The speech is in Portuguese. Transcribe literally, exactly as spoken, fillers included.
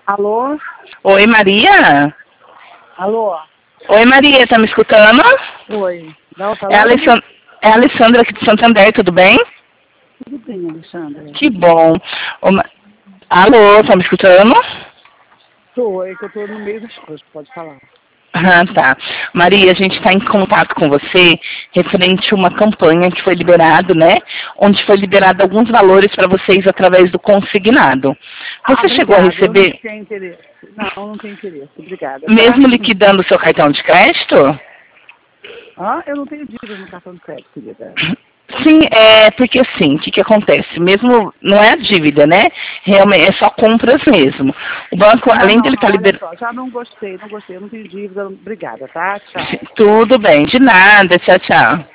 Alô? Oi, Maria? Alô? Oi, Maria, tá me escutando? Oi. Não, tá É a lá? Alessandra, é a Alessandra aqui de Santander, tudo bem? Tudo bem, Alexandre. Que bom. Ô, Ma- Alô, tá me escutando? Tô, é que eu tô no meio das coisas, pode falar. Ah, tá. Maria, a gente está em contato com você referente a uma campanha que foi liberado, né? Onde foi liberado alguns valores para vocês através do consignado. Ah, Você chegou a obrigada. Eu não receber, tenho interesse. Não, não tenho interesse. Obrigada, tá? mesmo liquidando o seu cartão de crédito? Ah, eu não tenho dívida no cartão de crédito, querida. Sim, é porque assim, o que, que acontece? Mesmo não é a dívida, né? Realmente é só compras mesmo. O banco, Não, além não, dele estar não, olha liberando. só. Já não gostei, não gostei. Eu não tenho dívida. Obrigada, tá? Tchau. Tudo bem, de nada, tchau, tchau.